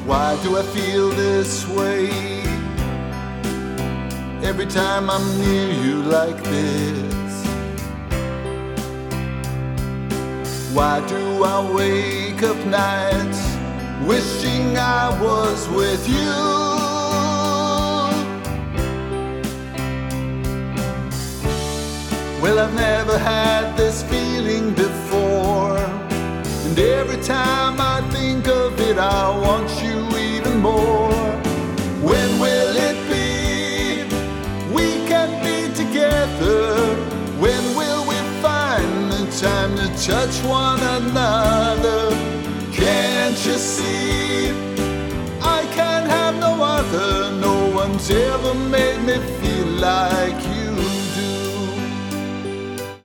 Why do I feel this way every time I'm near you like this? Why do I wake up nights wishing I was with you? Well, I've never had this feeling before, and every time I think of it, I want you even more. When will it be we can be together? When will we find the time to touch one another? Can't you see I can't have no other? No one's ever made me feel like you.